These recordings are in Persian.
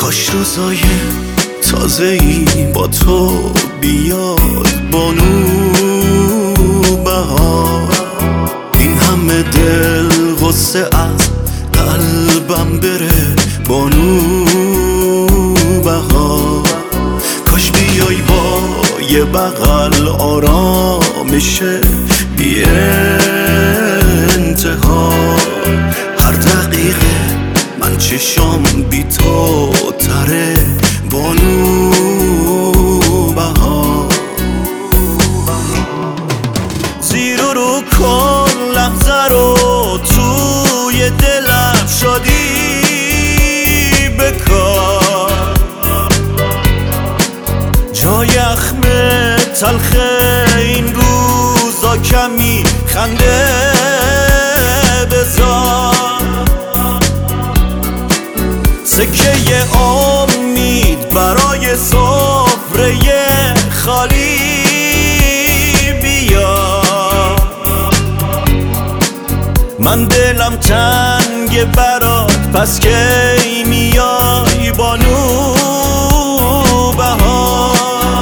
کاش روزای تازه‌ای با تو بیاد بانو بهار. این همه دل غصه از قلبم بره بانو بهار. کاش بیای با یه بغل آرامش بی انتها. هر دقیقه من چشام بی تو تره بانو بهار. زیر و رو کن لحظه رو توی دلم شدی بکار. جای اخم تلخ این روزا کمی خنده بذار. سکه امید برای سفره خالی بیا. من دلم تنگ برات پس کی میای بانو بهار.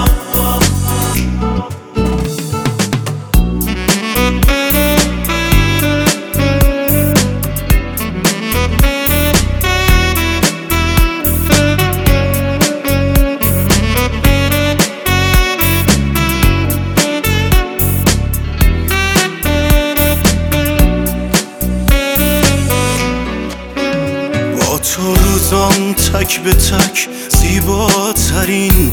تو روزام تک به تک زیباترین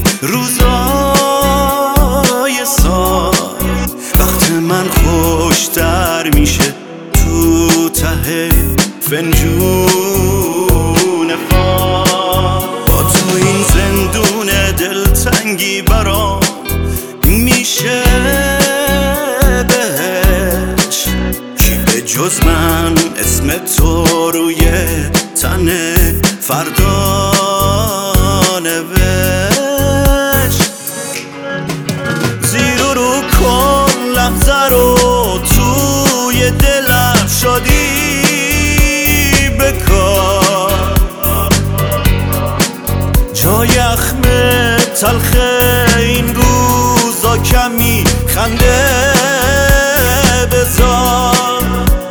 روزای سال. وقت من خوشتر میشه تو ته فنجون فال. با تو این زندون دلتنگی برام میشه بهش. کی به جز من اسم تو روی تن فردا نوشت. زیر و رو کن لحظه رو توی دلم شدی بکار. جای اخم تلخ این روزا کمی خنده بذار.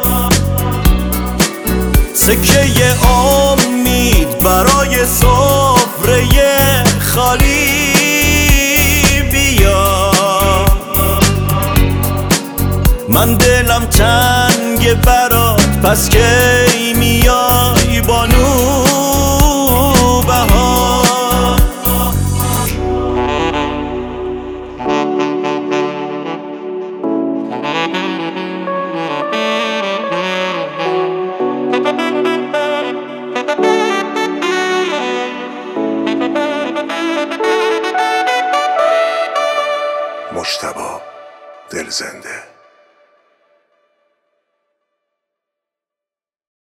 سکه امید برای سفره خالی بیا. من دلم تنگ برات پس کی میای بانو بهار. مجتبی دلزنده.